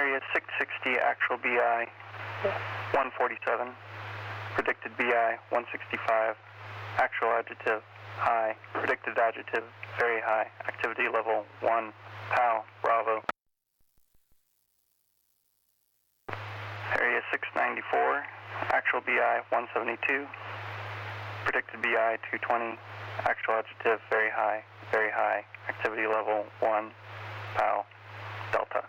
Area 660, actual BI 147, predicted BI 165, actual adjective high, predicted adjective very high, activity level 1, PAL, Bravo. Area 694, actual BI 172, predicted BI 220, actual adjective very high, activity level 1, PAL, Delta.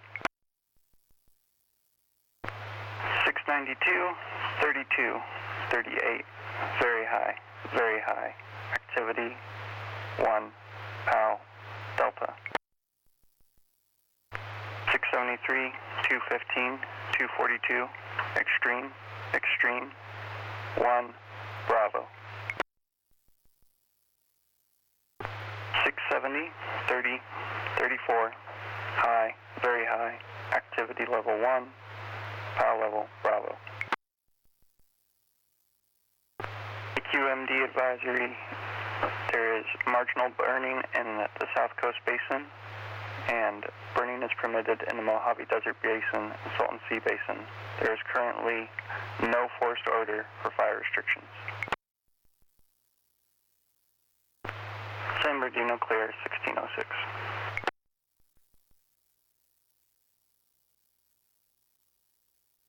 692, 32, 38, very high, activity 1, PAL, Delta. 673, 215, 242, extreme, 1, Bravo. 670, 30, 34, high, very high, activity level 1, PAL level, Bravo. The QMD advisory, there is marginal burning in the South Coast Basin, and burning is permitted in the Mojave Desert Basin and Salton Sea Basin. There is currently no forest order for fire restrictions. San Bernardino clear, 1606.